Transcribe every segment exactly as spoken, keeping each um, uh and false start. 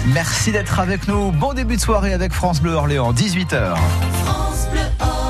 Merci d'être avec nous. Bon début de soirée avec France Bleu Orléans, dix-huit heures. France Bleu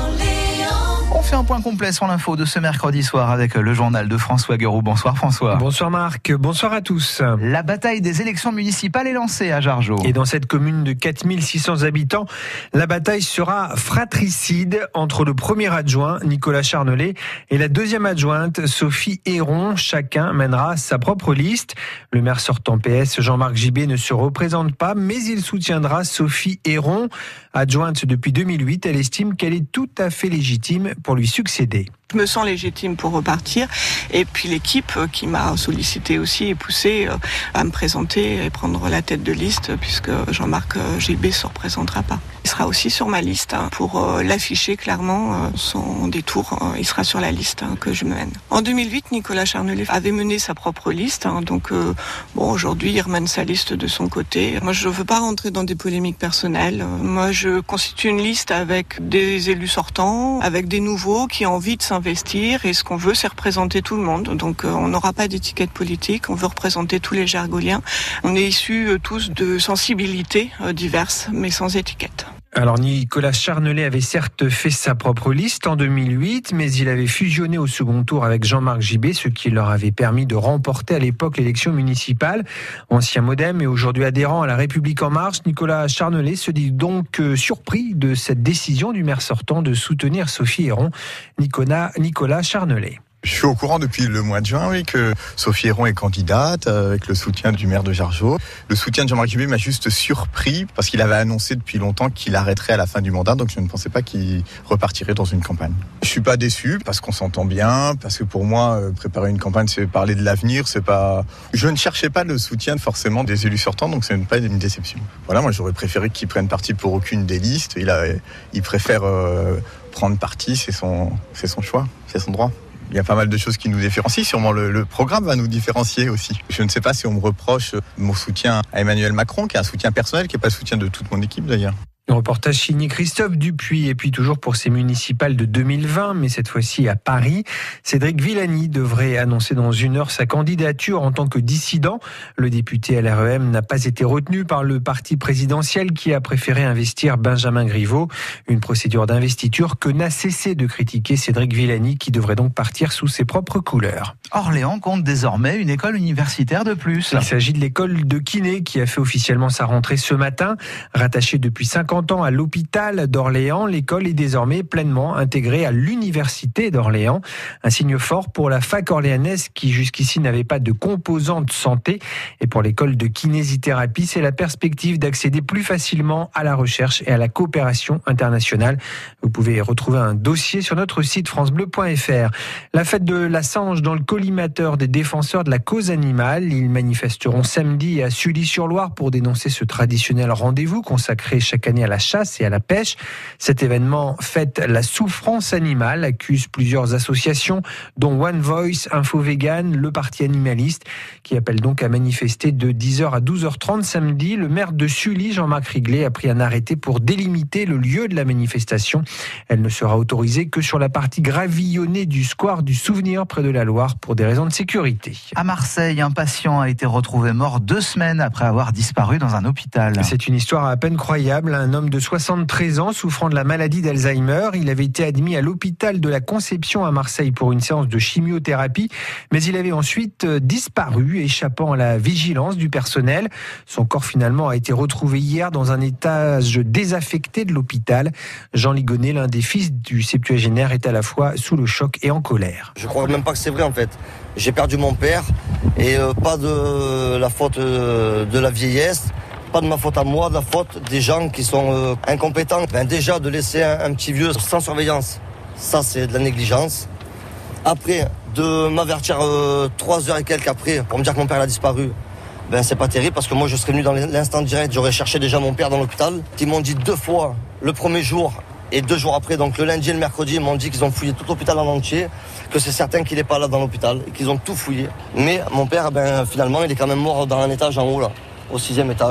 Orléans. On fait un point complet sur l'info de ce mercredi soir avec le journal de François Guéroux. Bonsoir François. Bonsoir Marc, bonsoir à tous. La bataille des élections municipales est lancée à Jargeau. Et dans cette commune de quatre mille six cents habitants, la bataille sera fratricide entre le premier adjoint, Nicolas Charnelet, et la deuxième adjointe, Sophie Héron. Chacun mènera sa propre liste. Le maire sortant P S, Jean-Marc Gibet, ne se représente pas, mais il soutiendra Sophie Héron. Adjointe depuis deux mille huit, elle estime qu'elle est tout à fait légitime pour lui succéder. Je me sens légitime pour repartir et puis l'équipe qui m'a sollicité aussi et poussé à me présenter et prendre la tête de liste puisque Jean-Marc Gibet ne se représentera pas. Il sera aussi sur ma liste pour l'afficher clairement sans détour. Il sera sur la liste que je mène. En deux mille huit, Nicolas Charnelet avait mené sa propre liste. Donc bon, aujourd'hui, il remène sa liste de son côté. Moi, je ne veux pas rentrer dans des polémiques personnelles. Moi, je constitue une liste avec des élus sortants, avec des nouveaux qui ont envie de s'investir. Investir et ce qu'on veut, c'est représenter tout le monde. Donc, euh, on n'aura pas d'étiquette politique. On veut représenter tous les Jargoliens. On est issus euh, tous de sensibilités euh, diverses, mais sans étiquette. Alors Nicolas Charnelet avait certes fait sa propre liste en deux mille huit, mais il avait fusionné au second tour avec Jean-Marc Gibet, ce qui leur avait permis de remporter à l'époque l'élection municipale. Ancien Modem et aujourd'hui adhérent à La République En Marche, Nicolas Charnelet se dit donc surpris de cette décision du maire sortant de soutenir Sophie Héron. Nicolas, Nicolas Charnelet. Je suis au courant depuis le mois de juin, oui, que Sophie Héron est candidate avec le soutien du maire de Jargeau. Le soutien de Jean-Marc Gibet m'a juste surpris parce qu'il avait annoncé depuis longtemps qu'il arrêterait à la fin du mandat, donc je ne pensais pas qu'il repartirait dans une campagne. Je suis pas déçu parce qu'on s'entend bien, parce que pour moi, préparer une campagne, c'est parler de l'avenir, c'est pas. Je ne cherchais pas le soutien forcément des élus sortants, donc ce n'est pas une déception. Voilà, moi j'aurais préféré qu'il prenne parti pour aucune des listes. Il a, il préfère euh, prendre parti, c'est son, c'est son choix, c'est son droit. Il y a pas mal de choses qui nous différencient. Sûrement le, le programme va nous différencier aussi. Je ne sais pas si on me reproche mon soutien à Emmanuel Macron, qui est un soutien personnel, qui n'est pas le soutien de toute mon équipe d'ailleurs. Un reportage signé Christophe Dupuis et puis toujours pour ces municipales de deux mille vingt, mais cette fois-ci à Paris. Cédric Villani devrait annoncer dans une heure sa candidature en tant que dissident. Le député L R E M n'a pas été retenu par le parti présidentiel qui a préféré investir Benjamin Griveaux. Une procédure d'investiture que n'a cessé de critiquer Cédric Villani qui devrait donc partir sous ses propres couleurs. Orléans compte désormais une école universitaire de plus. Il s'agit de l'école de kiné qui a fait officiellement sa rentrée ce matin. Rattachée depuis cinquante ans à l'hôpital d'Orléans, l'école est désormais pleinement intégrée à l'université d'Orléans. Un signe fort pour la fac orléanaise qui jusqu'ici n'avait pas de composante santé. Et pour l'école de kinésithérapie, c'est la perspective d'accéder plus facilement à la recherche et à la coopération internationale. Vous pouvez retrouver un dossier sur notre site francebleu point f r. La fête de la Sange dans le collimateur des défenseurs de la cause animale. Ils manifesteront samedi à Sully-sur-Loire pour dénoncer ce traditionnel rendez-vous consacré chaque année à la chasse et à la pêche. Cet événement fête la souffrance animale, accuse plusieurs associations, dont One Voice, Info Vegan, le Parti animaliste, qui appelle donc à manifester de dix heures à douze heures trente samedi. Le maire de Sully, Jean-Marc Riglet, a pris un arrêté pour délimiter le lieu de la manifestation. Elle ne sera autorisée que sur la partie gravillonnée du square du Souvenir près de la Loire pour des raisons de sécurité. À Marseille, un patient a été retrouvé mort deux semaines après avoir disparu dans un hôpital. C'est une histoire à peine croyable. Un homme de soixante-treize ans souffrant de la maladie d'Alzheimer. Il avait été admis à l'hôpital de la Conception à Marseille pour une séance de chimiothérapie, mais il avait ensuite disparu, échappant à la vigilance du personnel. Son corps finalement a été retrouvé hier dans un étage désaffecté de l'hôpital. Jean Ligonnet, l'un des fils du septuagénaire, est à la fois sous le choc et en colère. Je crois même pas que c'est vrai en fait. J'ai perdu mon père et euh, pas de la faute euh, de la vieillesse. Pas de ma faute à moi, de la faute des gens qui sont euh, incompétents. Ben déjà, de laisser un, un petit vieux sans surveillance, ça c'est de la négligence. Après, de m'avertir euh, trois heures et quelques après pour me dire que mon père a disparu, ben c'est pas terrible parce que moi je serais venu dans l'instant direct, j'aurais cherché déjà mon père dans l'hôpital. Ils m'ont dit deux fois, le premier jour et deux jours après, donc le lundi et le mercredi, ils m'ont dit qu'ils ont fouillé tout l'hôpital en entier, que c'est certain qu'il n'est pas là dans l'hôpital et qu'ils ont tout fouillé. Mais mon père, ben finalement, il est quand même mort dans un étage en haut là, au sixième étage.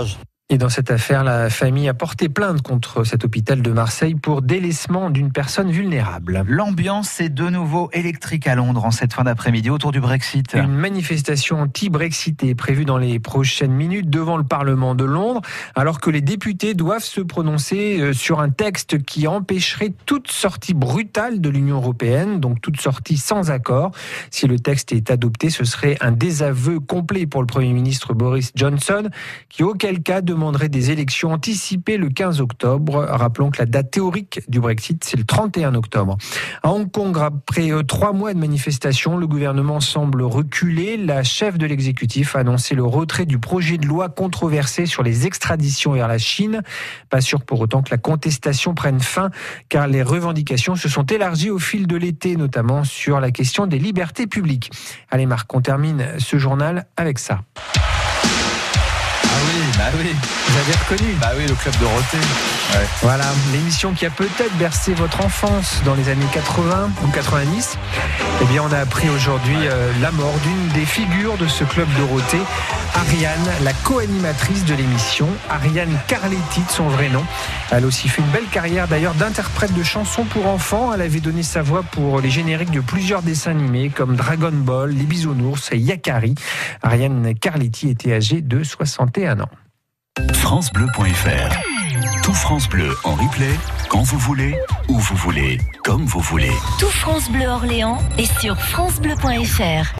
Et dans cette affaire, la famille a porté plainte contre cet hôpital de Marseille pour délaissement d'une personne vulnérable. L'ambiance est de nouveau électrique à Londres en cette fin d'après-midi autour du Brexit. Une manifestation anti-Brexit est prévue dans les prochaines minutes devant le Parlement de Londres, alors que les députés doivent se prononcer sur un texte qui empêcherait toute sortie brutale de l'Union européenne, donc toute sortie sans accord. Si le texte est adopté, ce serait un désaveu complet pour le Premier ministre Boris Johnson, qui auquel cas demanderait des élections anticipées le quinze octobre. Rappelons que la date théorique du Brexit, c'est le trente et un octobre. À Hong Kong, après trois mois de manifestations, le gouvernement semble reculer. La chef de l'exécutif a annoncé le retrait du projet de loi controversé sur les extraditions vers la Chine. Pas sûr pour autant que la contestation prenne fin, car les revendications se sont élargies au fil de l'été, notamment sur la question des libertés publiques. Allez Marc, on termine ce journal avec ça. Ah oui, bah oui. Vous avez reconnu ? Bah oui, le Club Dorothée. Ouais. Voilà, l'émission qui a peut-être bercé votre enfance dans les années quatre-vingts ou quatre-vingt-dix. Eh bien, on a appris aujourd'hui euh, la mort d'une des figures de ce Club Dorothée, Ariane, la co-animatrice de l'émission, Ariane Carletti de son vrai nom. Elle a aussi fait une belle carrière d'ailleurs d'interprète de chansons pour enfants. Elle avait donné sa voix pour les génériques de plusieurs dessins animés comme Dragon Ball, Les Bisounours et Yakari. Ariane Carletti était âgée de soixante et un ans. francebleu point f r. Tout France Bleu en replay, quand vous voulez, où vous voulez, comme vous voulez. Tout France Bleu Orléans est sur francebleu point f r.